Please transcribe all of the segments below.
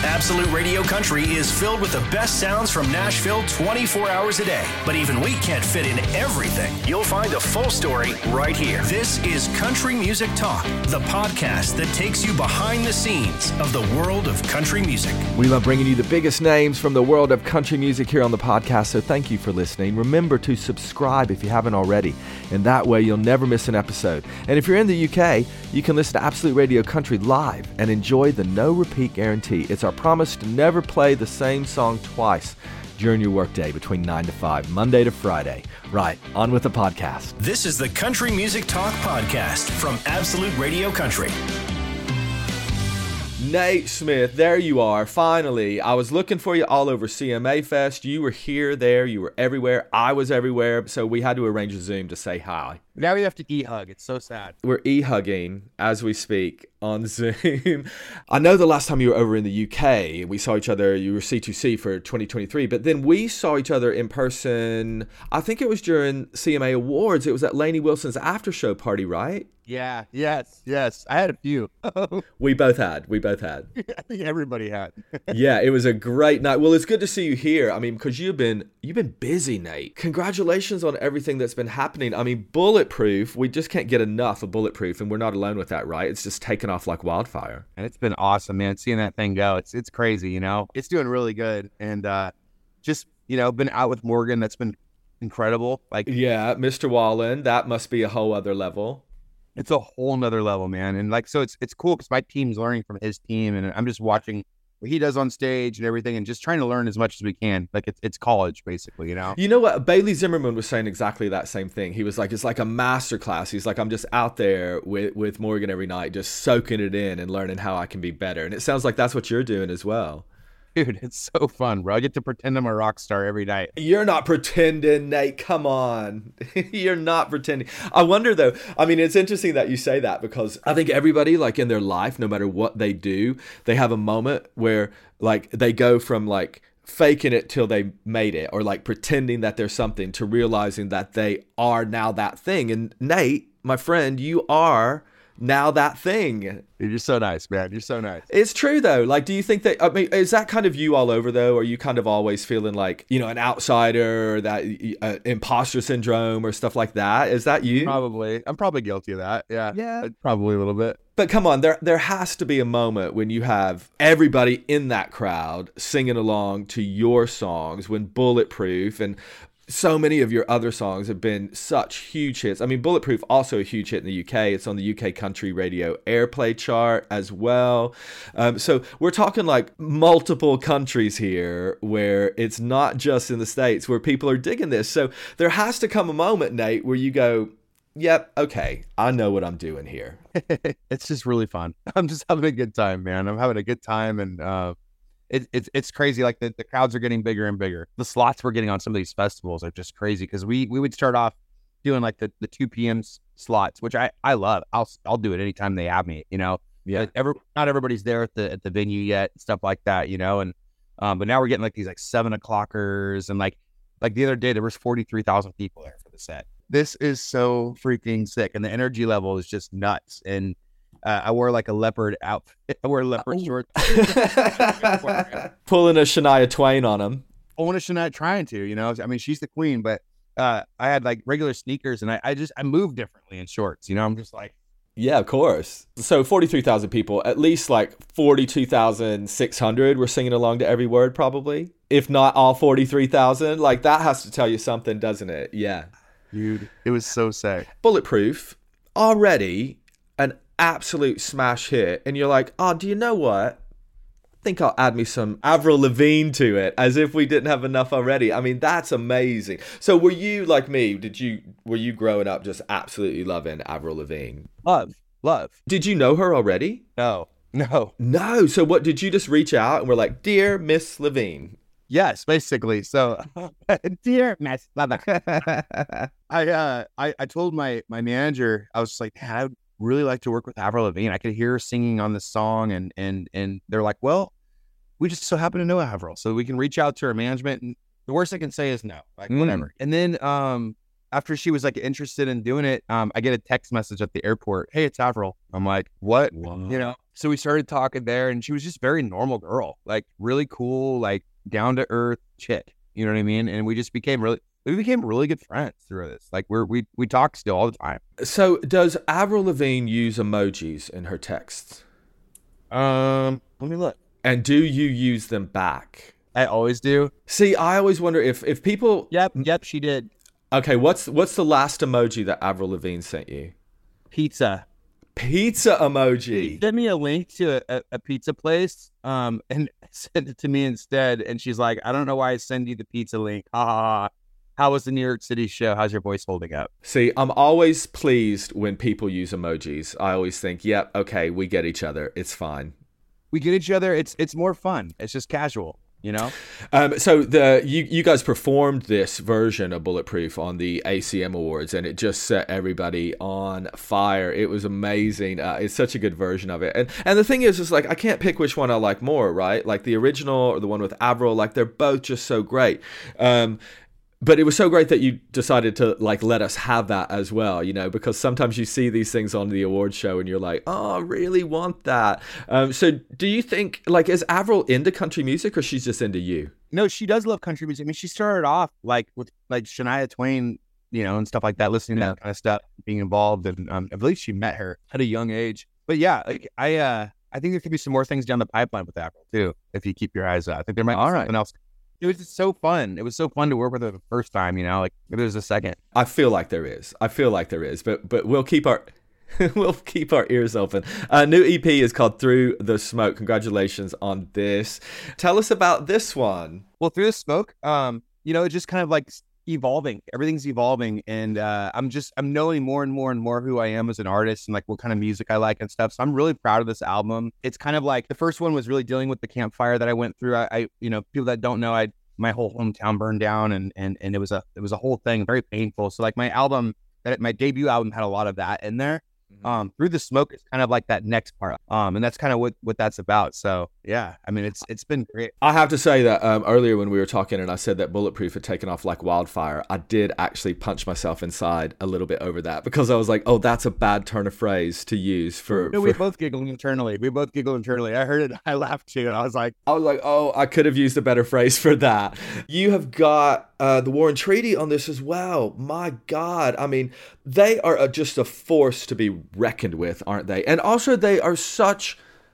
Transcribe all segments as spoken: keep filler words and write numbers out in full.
Absolute Radio Country is filled with the best sounds from Nashville twenty-four hours a day. But even we can't fit in everything. You'll find a full story right here. This is Country Music Talk, the podcast that takes you behind the scenes of the world of country music. We love bringing you the biggest names from the world of country music here on the podcast, so thank you for listening. Remember to subscribe if you haven't already, and that way you'll never miss an episode. And if you're in the U K, you can listen to Absolute Radio Country live and enjoy the no repeat guarantee. It's our promise to never play the same song twice during your workday between nine to five, Monday to Friday. Right, on with the podcast. This is the Country Music Talk podcast from Absolute Radio Country. Nate Smith, there you are, finally. I was looking for you all over C M A Fest. You were here, there, you were everywhere. I was everywhere, so we had to arrange a Zoom to say hi. Now we have to e-hug. It's so sad. We're e-hugging as we speak on Zoom. I know the last time you were over in the U K, we saw each other, you were C two C for twenty twenty-three, but then we saw each other in person, I think it was during C M A Awards. It was at Lainey Wilson's after show party, right? Yeah, yes, yes. I had a few. We both had. We both had. I think everybody had. Yeah, it was a great night. Well, it's good to see you here. I mean, because you've been you've been busy, Nate. Congratulations on everything that's been happening. I mean, Bulletproof, we just can't get enough of Bulletproof, and we're not alone with that, right? It's just taken off like wildfire. And it's been awesome, man. Seeing that thing go, it's it's crazy, you know? It's doing really good. And uh, just, you know, been out with Morgan. That's been incredible. Like, yeah, Mister Wallen, that must be a whole other level. It's a whole nother level, man. And like, so it's it's cool because my team's learning from his team, and I'm just watching what he does on stage and everything, and just trying to learn as much as we can. Like, it's it's college, basically, you know? You know what? Bailey Zimmerman was saying exactly that same thing. He was like, it's like a master class. He's like, I'm just out there with, with Morgan every night, just soaking it in and learning how I can be better. And it sounds like that's what you're doing as well. Dude, it's so fun, bro. I get to pretend I'm a rock star every night. You're not pretending, Nate. Come on. You're not pretending. I wonder, though, I mean, it's interesting that you say that, because I think everybody, like, in their life, no matter what they do, they have a moment where, like, they go from, like, faking it till they made it, or, like, pretending that they're something, to realizing that they are now that thing. And Nate, my friend, you are now that thing. You're so nice, man. You're so nice. It's true, though. Like, do you think that, I mean, is that kind of you all over, though? Are you kind of always feeling like, you know, an outsider, or that uh, imposter syndrome or stuff like that? Is that you? Probably. I'm probably guilty of that. Yeah. Yeah. Probably a little bit. But come on, there there has to be a moment when you have everybody in that crowd singing along to your songs, when Bulletproof and so many of your other songs have been such huge hits. I mean, Bulletproof, also a huge hit in the U K. It's on the U K Country Radio Airplay chart as well. Um, so we're talking like multiple countries here, where it's not just in the States where people are digging this. So there has to come a moment, Nate, where you go, yep, okay, I know what I'm doing here. It's just really fun. I'm just having a good time, man. I'm having a good time, and uh It, it's it's crazy. Like, the, the crowds are getting bigger and bigger. The slots we're getting on some of these festivals are just crazy, because we, we would start off doing like the, the two p.m. slots, which I, I love. I'll I'll do it anytime they have me, you know. Yeah. Like, every, not everybody's there at the at the venue yet, stuff like that, you know. And um, but now we're getting like these like seven o'clockers, and like like the other day there was forty-three thousand people there for the set. This is so freaking sick, and the energy level is just nuts. And Uh, I wore like a leopard outfit. I wore leopard oh. shorts. Pulling a Shania Twain on him. Pulling a Shania, trying to, you know. I mean, she's the queen, but uh, I had like regular sneakers, and I, I just I moved differently in shorts. You know, I'm just like. Yeah, of course. So forty-three thousand people, at least like forty-two thousand six hundred were singing along to every word, probably. If not all forty-three thousand. Like, that has to tell you something, doesn't it? Yeah. Dude, it was so sick. Bulletproof, already an absolute smash hit, and you're like, oh, do you know what? I think I'll add me some Avril Lavigne to it, as if we didn't have enough already. I mean, that's amazing. So were you like me? Did you were you growing up just absolutely loving Avril Lavigne? Love, love. Did you know her already? No, no, no. So what, did you just reach out and we're like, dear Miss Lavigne? Yes, basically. So, dear Miss Lavigne, I uh I I told my my manager, I was just like, man, I would really like to work with Avril Lavigne. I could hear her singing on this song, and and and they're like, well, we just so happen to know Avril, so we can reach out to her management, and the worst I can say is no, like mm. whatever. And then um after she was like interested in doing it, um I get a text message at the airport, hey, it's Avril. I'm like, what? Wow. You know, so we started talking there, and she was just a very normal girl, like really cool, like down to earth chick. You know what I mean? And we just became really, we became really good friends through this. Like we're, we, we talk still all the time. So does Avril Lavigne use emojis in her texts? Um, let me look. And do you use them back? I always do. See, I always wonder if, if people... Yep, yep, she did. Okay, what's what's the last emoji that Avril Lavigne sent you? Pizza. Pizza emoji. She sent me a link to a, a pizza place um, and sent it to me instead. And she's like, I don't know why I send you the pizza link. Ha ha ha. How was the New York City show? How's your voice holding up? See, I'm always pleased when people use emojis. I always think, yep, okay, we get each other. It's fine. We get each other. It's it's more fun. It's just casual, you know? Um, so the you, you guys performed this version of Bulletproof on the A C M Awards, and it just set everybody on fire. It was amazing. Uh, it's such a good version of it. And and the thing is, is like, I can't pick which one I like more, right? Like the original or the one with Avril, like they're both just so great. Um, But it was so great that you decided to like let us have that as well, you know, because sometimes you see these things on the award show and you're like, oh, I really want that. Um, so do you think, like, is Avril into country music or she's just into you? No, she does love country music. I mean, she started off like with like Shania Twain, you know, and stuff like that, listening to that kind of stuff, being involved. And um, I believe she met her at a young age. But yeah, like I, uh, I think there could be some more things down the pipeline with Avril too, if you keep your eyes out. I think there might be All something right. else. It was just so fun. It was so fun to work with her the first time, you know, like if there's a second. I feel like there is. I feel like there is, but but we'll keep our we'll keep our ears open. A new E P is called Through the Smoke. Congratulations on this. Tell us about this one. Well, Through the Smoke, um, you know, it's just kind of like evolving. Everything's evolving, and uh, I'm just I'm knowing more and more and more who I am as an artist and like what kind of music I like and stuff. So I'm really proud of this album. It's kind of like the first one was really dealing with the campfire that I went through. I, I you know, people that don't know, I my whole hometown burned down, and and and it was a it was a whole thing, very painful. So like my album, that my debut album had a lot of that in there. Um, Through the Smoke is kind of like that next part, um, and that's kind of what, what that's about. So yeah, I mean, it's it's been great. I have to say that um, earlier when we were talking and I said that Bulletproof had taken off like wildfire, I did actually punch myself inside a little bit over that, because I was like, oh, that's a bad turn of phrase to use for... No, we for... both giggled internally. We both giggled internally. I heard it. I laughed too. And I was like, I was like, oh, I could have used a better phrase for that. You have got uh, the Warren Treaty on this as well. My God. I mean, they are a, just a force to be reckoned with, aren't they? And also they are such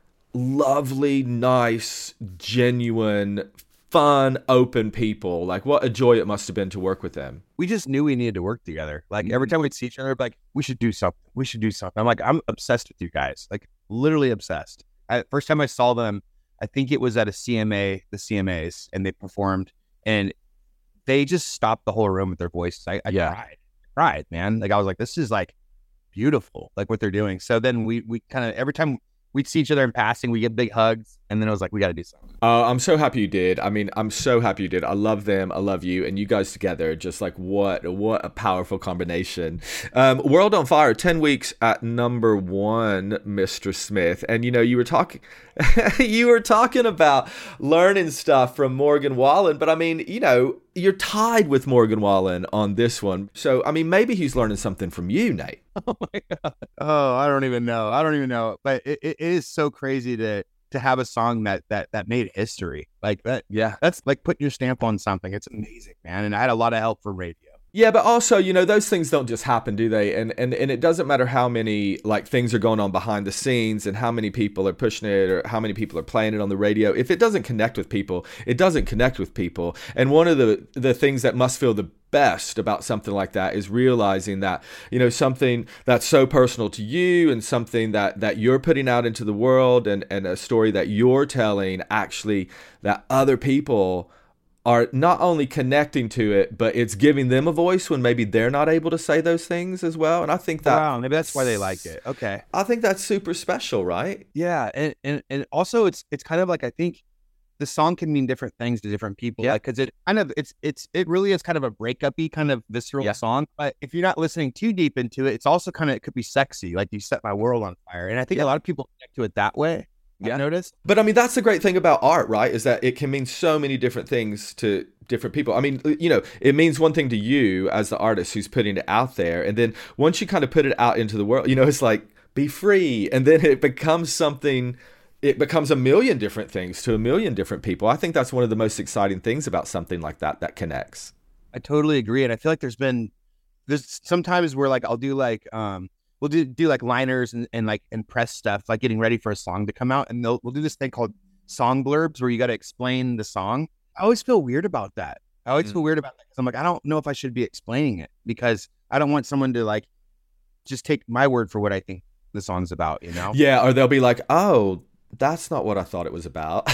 lovely, nice, genuine, fun, open people. Like, what a joy it must have been to work with them. we just knew we needed to work together. Like every time we'd see each other, we'd be like, we should do something. We should do something. I'm like, I'm obsessed with you guys. Like literally obsessed. I, first time I saw them, I think it was at a C M A, the C M As, and they performed, and they just stopped the whole room with their voices. I, I Yeah. cried, I cried, man. Like I was like, this is like beautiful, like what they're doing. So then we we kind of every time we'd see each other in passing, we get big hugs, and then I was like, we got to do something. Uh, I'm so happy you did. I mean, I'm so happy you did. I love them. I love you. And you guys together, just like what, what a powerful combination. Um, World on Fire, ten weeks at number one, Mister Smith. And, you know, you were talking, you were talking about learning stuff from Morgan Wallen. But I mean, you know, you're tied with Morgan Wallen on this one. So, I mean, maybe he's learning something from you, Nate. Oh my God. Oh, I don't even know. I don't even know. But it, it is so crazy to to have a song that that that made history like that. Yeah. That's like putting your stamp on something. It's amazing, man. And I had a lot of help from radio. Yeah, but also, you know, those things don't just happen, do they? And and and it doesn't matter how many like things are going on behind the scenes and how many people are pushing it or how many people are playing it on the radio. If it doesn't connect with people, it doesn't connect with people. And one of the the things that must feel the best about something like that is realizing that, you know, something that's so personal to you and something that that you're putting out into the world and and a story that you're telling, actually that other people are not only connecting to it, but it's giving them a voice when maybe they're not able to say those things as well. And I think that Wow, maybe that's why they like it. Okay. I think that's super special, right? Yeah, and and, and also it's it's kind of like I think the song can mean different things to different people. Yeah. Like, cause it kind of it's it's it really is kind of a breakup-y kind of visceral Yeah. song. But if you're not listening too deep into it, it's also kind of it could be sexy. Like you set my world on fire. And I think a lot of people connect to it that way. Yeah. I've noticed. But I mean, that's the great thing about art, right? Is that it can mean so many different things to different people. I mean, you know, it means one thing to you as the artist who's putting it out there. And then once you kind of put it out into the world, you know, it's like be free. And then it becomes something, it becomes a million different things to a million different people. I think that's one of the most exciting things about something like that, that connects. I totally agree. And I feel like there's been, there's sometimes where like, I'll do like, um, we'll do, do like liners and, and like, and press stuff, like getting ready for a song to come out. And they'll, we'll do this thing called song blurbs where you got to explain the song. I always feel weird about that. I always mm. feel weird about that. Cause I'm like, I don't know if I should be explaining it because I don't want someone to like, just take my word for what I think the song's about, you know? Yeah. Or they'll be like, oh, that's not what I thought it was about.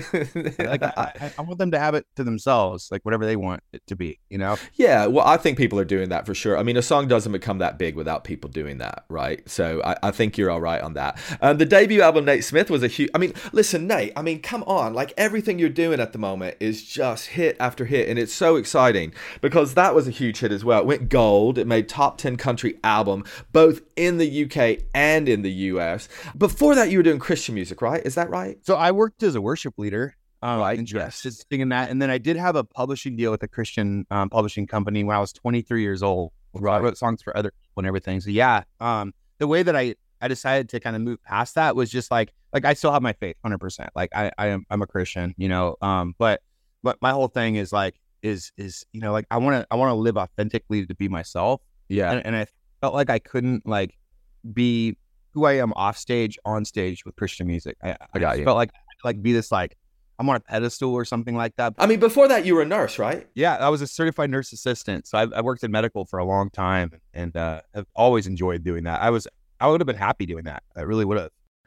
Like I, I want them to have it to themselves, like whatever they want it to be, you know? Yeah, well, I think people are doing that for sure. I mean, a song doesn't become that big without people doing that, right? So I, I think you're all right on that. Um, the debut album, Nate Smith, was a huge... I mean, listen, Nate, I mean, come on. Like, everything you're doing at the moment is just hit after hit, and it's so exciting because that was a huge hit as well. It went gold. It made top ten country album, both in the U K and in the U S. Before that, you were doing Christian music, right? Is that right? So I worked as a worship leader. Um, right. And yes. Just singing that. And then I did have a publishing deal with a Christian um, publishing company when I was twenty-three years old. Right. I wrote songs for other people and everything. So yeah, um, the way that I, I decided to kind of move past that was just like, like I still have my faith one hundred percent. Like I, I am, I'm a Christian, you know, um, but, but my whole thing is like, is, is, you know, like I want to, I want to live authentically to be myself. Yeah. And, and I felt like I couldn't like be who I am off stage, on stage with Christian music. I, I got you. Felt like like be this like I'm on a pedestal or something like that. I mean, before that, you were a nurse, right? Yeah, I was a certified nurse assistant. So I, I worked in medical for a long time, and uh, have always enjoyed doing that. I was I would have been happy doing that. I really would have.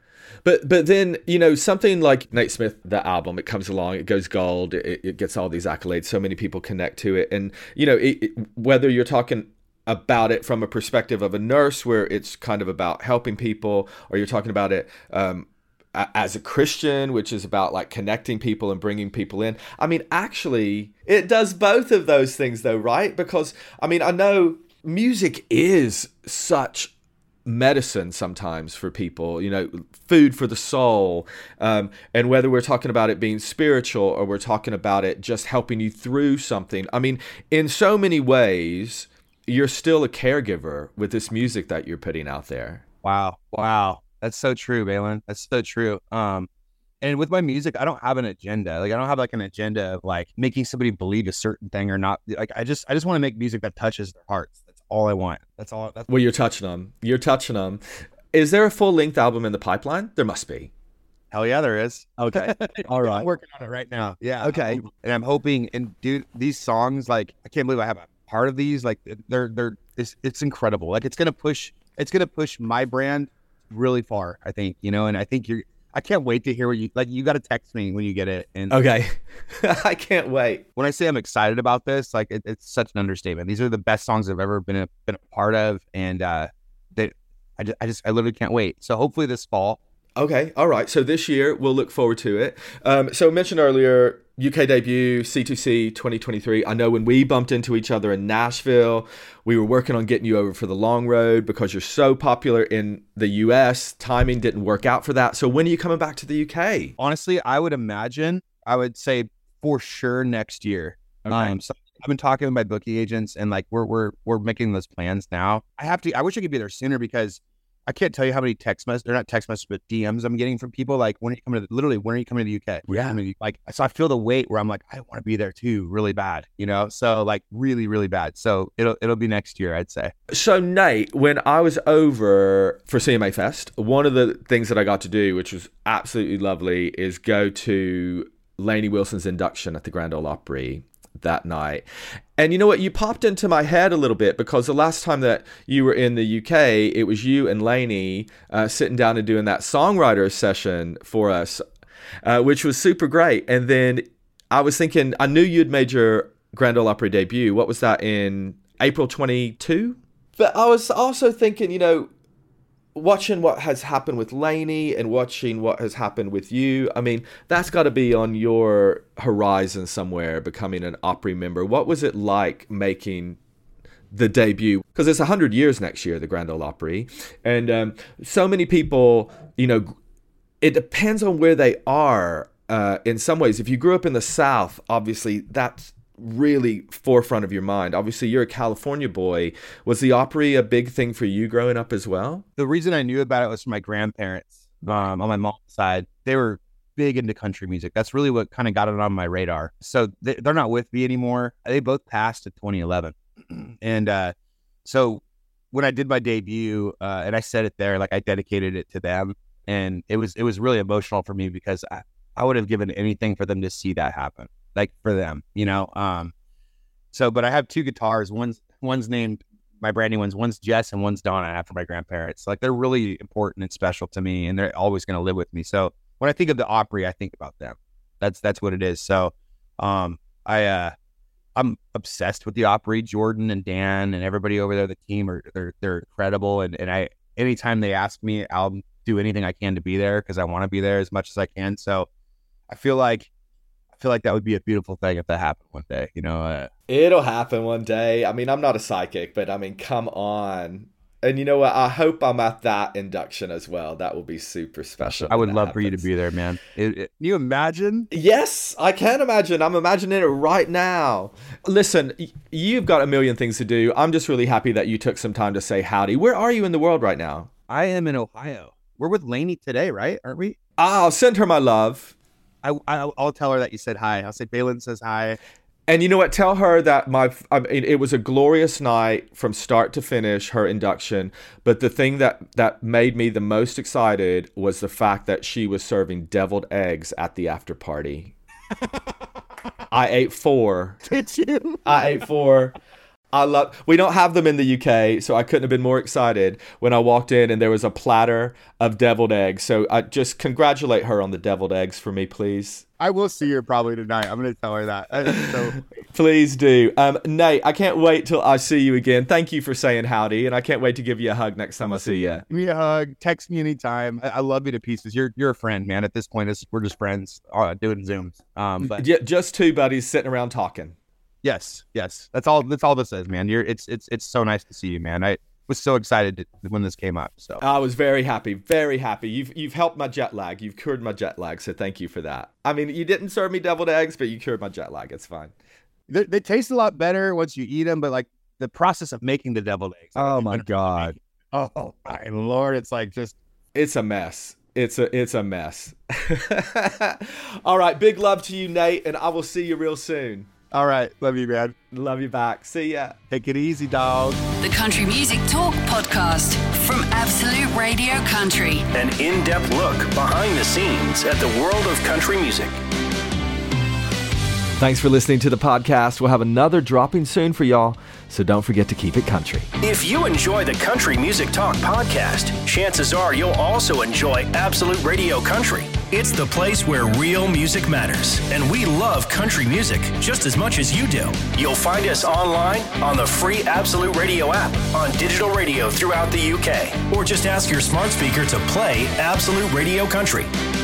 But but then, you know, something like Nate Smith, the album, it comes along, it goes gold, it, it gets all these accolades. So many people connect to it, and you know, it, it, whether you're talking about it from a perspective of a nurse where it's kind of about helping people, or you're talking about it um, as a Christian, which is about like connecting people and bringing people in. I mean, actually, it does both of those things though, right? Because, I mean, I know music is such medicine sometimes for people, you know, food for the soul. Um, and whether we're talking about it being spiritual or we're talking about it just helping you through something. I mean, in so many ways, you're still a caregiver with this music that you're putting out there. Wow. Wow. That's so true, Balin. That's so true. Um, and with my music, I don't have an agenda. Like, I don't have like an agenda of like making somebody believe a certain thing or not. Like, I just, I just want to make music that touches their hearts. That's all I want. That's all. That's well, you're touching them. You're touching them. Is there a full length album in the pipeline? There must be. Hell yeah, there is. Okay. All right. I'm working on it right now. Yeah. Okay. And I'm hoping, and dude, these songs, like, I can't believe I have a part of these. Like, they're, they're, it's, it's incredible. Like, it's going to push, it's going to push my brand really far, I think, you know, and I think you're, I can't wait to hear what you, like, you got to text me when you get it. And okay. I can't wait. When I say I'm excited about this, like, it, it's such an understatement. These are the best songs I've ever been a, been a part of. And, uh, they, I just, I just, I literally can't wait. So hopefully this fall. Okay. All right. So this year we'll look forward to it. Um, so I mentioned earlier, U K debut, C two C twenty twenty-three. I know when we bumped into each other in Nashville, we were working on getting you over for the long road because you're so popular in the U S. Timing didn't work out for that. So when are you coming back to the U K? Honestly, I would imagine, I would say for sure next year. Okay. Um, so I've been talking with my booking agents, and like we're we're we're making those plans now. I have to. I wish I could be there sooner because I can't tell you how many text messages, or not text messages, but D Ms I'm getting from people like, when are you coming to, the, literally, when are you coming to the U K? Yeah. Like, so I feel the weight where I'm like, I want to be there too, really bad, you know? So like really, really bad. So it'll, it'll be next year, I'd say. So Nate, when I was over for C M A Fest, one of the things that I got to do, which was absolutely lovely, is go to Lainey Wilson's induction at the Grand Ole Opry that night. And you know what? You popped into my head a little bit because the last time that you were in the U K, it was you and Lainey uh, sitting down and doing that songwriter session for us, uh, which was super great. And then I was thinking, I knew you'd made your Grand Ole Opry debut. What was that, in April twenty-two? But I was also thinking, you know, watching what has happened with Lainey and watching what has happened with you, I mean, that's got to be on your horizon somewhere, becoming an Opry member. What was it like making the debut? Because it's one hundred years next year, the Grand Ole Opry. And um, so many people, you know, it depends on where they are uh, in some ways. If you grew up in the South, obviously that's really forefront of your mind? Obviously, you're a California boy. Was the Opry a big thing for you growing up as well? The reason I knew about it was from my grandparents um, on my mom's side. They were big into country music. That's really what kind of got it on my radar. So they, they're not with me anymore. They both passed in twenty eleven. And uh, so when I did my debut uh, and I said it there, like I dedicated it to them. And it was it was really emotional for me because I, I would have given anything for them to see that happen, like for them, you know. Um, so, but I have two guitars. One's one's named, my brand new ones. One's Jess and one's Donna after my grandparents. Like they're really important and special to me, and they're always going to live with me. So when I think of the Opry, I think about them. That's that's what it is. So um, I uh, I'm obsessed with the Opry. Jordan and Dan and everybody over there, the team are they're they're incredible. And and I anytime they ask me, I'll do anything I can to be there because I want to be there as much as I can. So I feel like I feel like that would be a beautiful thing if that happened one day, you know. Uh, It'll happen one day. I mean, I'm not a psychic, but I mean, come on. And you know what? I hope I'm at that induction as well. That will be super special. I would love happens. for you to be there, man. It, it, can you imagine? Yes, I can imagine. I'm imagining it right now. Listen, you've got a million things to do. I'm just really happy that you took some time to say howdy. Where are you in the world right now? I am in Ohio. We're with Lainey today, right? Aren't we? I'll send her my love. I, I, I'll tell her that you said hi. I'll say Balin says hi. And you know what? Tell her that my I mean, it was a glorious night from start to finish, her induction. But the thing that, that made me the most excited was the fact that she was serving deviled eggs at the after party. I ate four. Did you? I ate four. I love. We don't have them in the U K, so I couldn't have been more excited when I walked in and there was a platter of deviled eggs. So I just congratulate her on the deviled eggs for me, please. I will see her probably tonight. I'm going to tell her that. So. Please do. Um, Nate, I can't wait till I see you again. Thank you for saying howdy, and I can't wait to give you a hug next time I see you. Give me a hug. Text me anytime. I, I love you to pieces. You're you're a friend, man. At this point, it's, we're just friends uh, doing Zooms. Um, but yeah, just two buddies sitting around talking. Yes, yes. That's all. That's all this is, man. You're. It's. It's. It's so nice to see you, man. I was so excited to, when this came up. So I was very happy, very happy. You've you've helped my jet lag. You've cured my jet lag. So thank you for that. I mean, you didn't serve me deviled eggs, but you cured my jet lag. It's fine. They, they taste a lot better once you eat them, but like the process of making the deviled eggs. Oh my god. Oh my lord! It's like just. It's a mess. It's a it's a mess. All right. Big love to you, Nate, and I will see you real soon. All right. Love you, man. Love you back. See ya. Take it easy, dog. The Country Music Talk podcast from Absolute Radio Country. An in-depth look behind the scenes at the world of country music. Thanks for listening to the podcast. We'll have another dropping soon for y'all, so don't forget to keep it country. If you enjoy the Country Music Talk podcast, chances are you'll also enjoy Absolute Radio Country. It's the place where real music matters, and we love country music just as much as you do. You'll find us online on the free Absolute Radio app, on digital radio throughout the U K, or just ask your smart speaker to play Absolute Radio Country.